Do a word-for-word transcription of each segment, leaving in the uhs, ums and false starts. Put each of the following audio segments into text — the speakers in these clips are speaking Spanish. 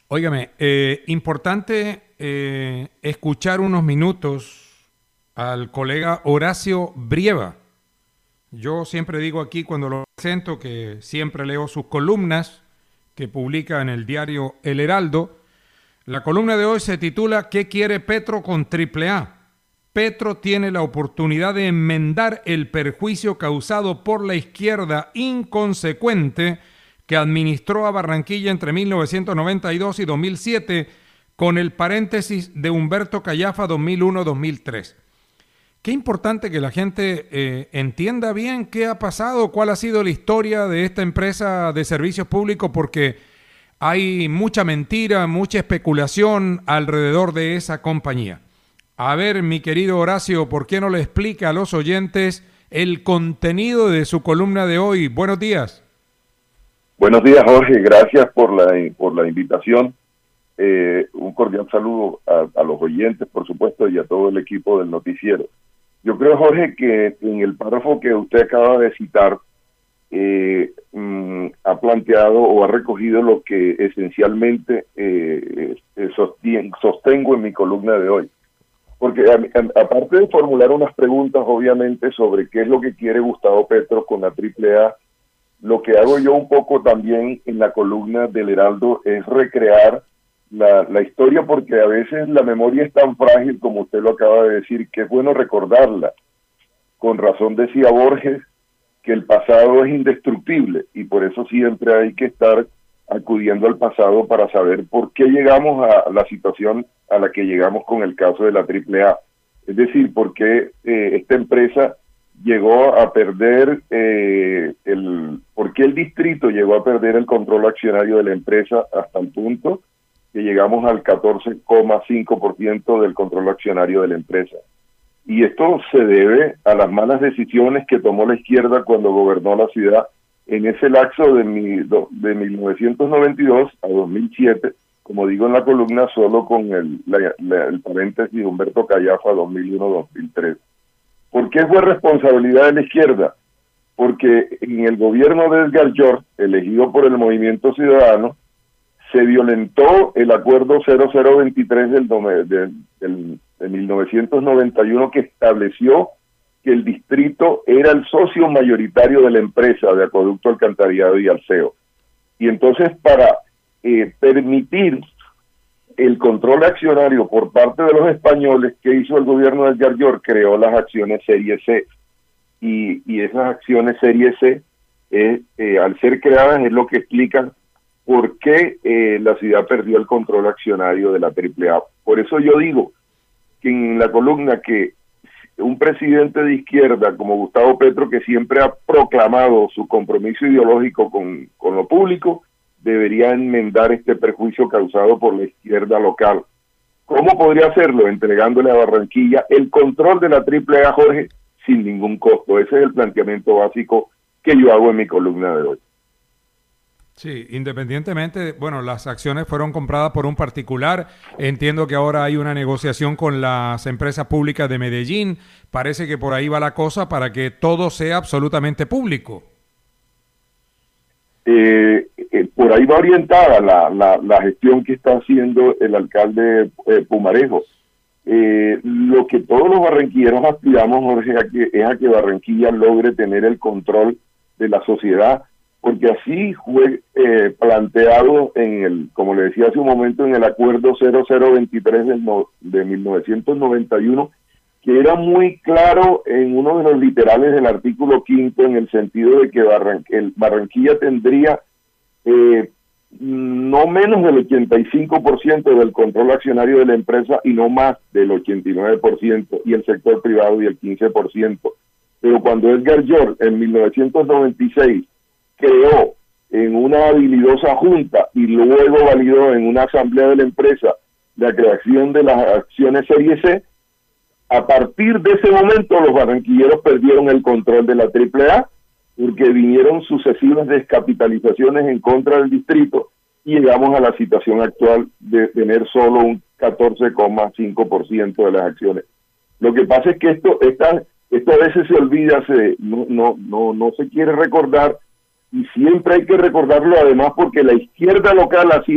Óigame, eh, importante eh, escuchar unos minutos al colega Horacio Brieva. Yo siempre digo aquí cuando lo presento que siempre leo sus columnas que publica en el diario El Heraldo. La columna de hoy se titula ¿Qué quiere Petro con Triple A? Petro tiene la oportunidad de enmendar el perjuicio causado por la izquierda inconsecuente que administró a Barranquilla entre mil novecientos noventa y dos y dos mil siete, con el paréntesis de Humberto Callafa dos mil uno a dos mil tres. Qué importante que la gente eh, entienda bien qué ha pasado, cuál ha sido la historia de esta empresa de servicios públicos, porque hay mucha mentira, mucha especulación alrededor de esa compañía. A ver, mi querido Horacio, ¿por qué no le explica a los oyentes el contenido de su columna de hoy? Buenos días. Buenos días, Jorge. Gracias por la, por la invitación. Eh, un cordial saludo a, a los oyentes, por supuesto, y a todo el equipo del noticiero. Yo creo, Jorge, que en el párrafo que usted acaba de citar, eh, mm, ha planteado o ha recogido lo que esencialmente eh, eh, sostien, sostengo en mi columna de hoy. Porque a, a, aparte de formular unas preguntas, obviamente, sobre qué es lo que quiere Gustavo Petro con la Triple A, lo que hago yo un poco también en la columna del Heraldo es recrear la, la historia, porque a veces la memoria es tan frágil, como usted lo acaba de decir, que es bueno recordarla. Con razón decía Borges que el pasado es indestructible, y por eso siempre hay que estar acudiendo al pasado para saber por qué llegamos a la situación a la que llegamos con el caso de la Triple A. Es decir, por qué eh, esta empresa llegó a perder, eh, el, por qué el distrito llegó a perder el control accionario de la empresa hasta el punto que llegamos al catorce coma cinco por ciento del control accionario de la empresa. Y esto se debe a las malas decisiones que tomó la izquierda cuando gobernó la ciudad en ese lapso de, mi, de mil novecientos noventa y dos a dos mil siete, como digo en la columna, solo con el, la, la, el paréntesis de Humberto Callafa dos mil uno a dos mil tres. ¿Por qué fue responsabilidad de la izquierda? Porque en el gobierno de Edgar George, elegido por el Movimiento Ciudadano, se violentó el acuerdo cero cero veintitrés del, del, del, de mil novecientos noventa y uno, que estableció que el distrito era el socio mayoritario de la empresa de Acueducto, Alcantarillado y Alseo. Y entonces, para eh, permitir el control accionario por parte de los españoles, que hizo el gobierno de Edgar George, creó las acciones Serie C. Y, y esas acciones Serie C, eh, eh, al ser creadas, es lo que explican por qué eh, la ciudad perdió el control accionario de la Triple A. Por eso yo digo que en la columna que un presidente de izquierda como Gustavo Petro, que siempre ha proclamado su compromiso ideológico con, con lo público, debería enmendar este perjuicio causado por la izquierda local. ¿Cómo podría hacerlo? Entregándole a Barranquilla el control de la Triple A, Jorge, sin ningún costo. Ese es el planteamiento básico que yo hago en mi columna de hoy. Sí, independientemente, bueno, las acciones fueron compradas por un particular. Entiendo que ahora hay una negociación con las empresas públicas de Medellín. Parece que por ahí va la cosa para que todo sea absolutamente público. Eh, eh, por ahí va orientada la, la, la gestión que está haciendo el alcalde eh, Pumarejo. Eh, lo que todos los barranquilleros aspiramos, Jorge, a que, es a que Barranquilla logre tener el control de la sociedad, porque así fue eh, planteado en el, como le decía hace un momento, en el acuerdo cero cero veintitrés del no, de mil novecientos noventa y uno, que era muy claro en uno de los literales del artículo quinto, en el sentido de que Barran, el Barranquilla tendría eh, no menos del ochenta y cinco por ciento del control accionario de la empresa y no más del ochenta y nueve por ciento, y el sector privado y el quince por ciento. Pero cuando Edgar George en mil novecientos noventa y seis creó en una habilidosa junta y luego validó en una asamblea de la empresa la creación de las acciones Serie C, a partir de ese momento los barranquilleros perdieron el control de la Triple A, porque vinieron sucesivas descapitalizaciones en contra del distrito y llegamos a la situación actual de tener solo un catorce coma cinco por ciento de las acciones. Lo que pasa es que esto, esta, esto a veces se olvida, se, no, no, no, no se quiere recordar, y siempre hay que recordarlo, además porque la izquierda local ha sido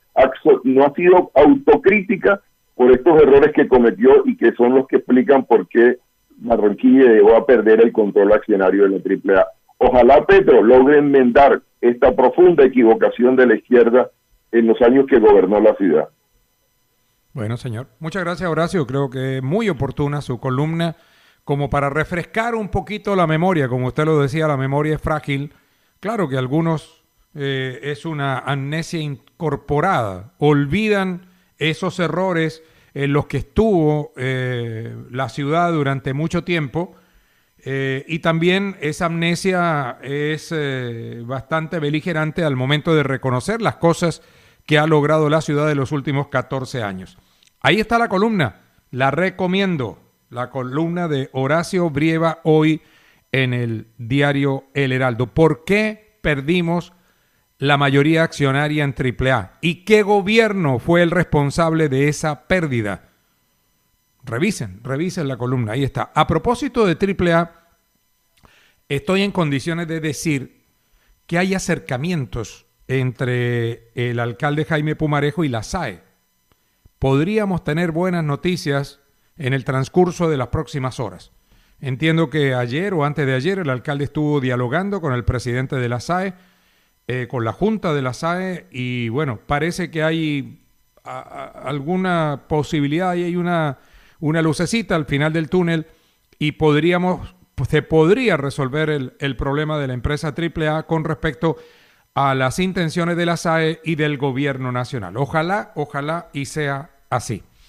no ha sido autocrítica por estos errores que cometió y que son los que explican por qué Barranquilla llegó a perder el control accionario de la Triple A. Ojalá Petro logre enmendar esta profunda equivocación de la izquierda en los años que gobernó la ciudad. Bueno, señor. Muchas gracias, Horacio. Creo que es muy oportuna su columna como para refrescar un poquito la memoria. Como usted lo decía, la memoria es frágil. Claro que algunos eh, es una amnesia incorporada. Olvidan esos errores en los que estuvo eh, la ciudad durante mucho tiempo. Eh, y también esa amnesia es eh, bastante beligerante al momento de reconocer las cosas que ha logrado la ciudad en los últimos catorce años. Ahí está la columna, la recomiendo, la columna de Horacio Brieva hoy en el diario El Heraldo. ¿Por qué perdimos la mayoría accionaria en Triple A? ¿Y qué gobierno fue el responsable de esa pérdida? Revisen, revisen la columna, ahí está. A propósito de Triple A, estoy en condiciones de decir que hay acercamientos entre el alcalde Jaime Pumarejo y la S A E. Podríamos tener buenas noticias en el transcurso de las próximas horas. Entiendo que ayer o antes de ayer el alcalde estuvo dialogando con el presidente de la S A E, eh, con la junta de la S A E, y bueno, parece que hay a, a, alguna posibilidad y hay una, una lucecita al final del túnel y podríamos, se podría resolver el, el problema de la empresa Triple A con respecto a las intenciones de la S A E y del gobierno nacional. Ojalá, ojalá y sea así.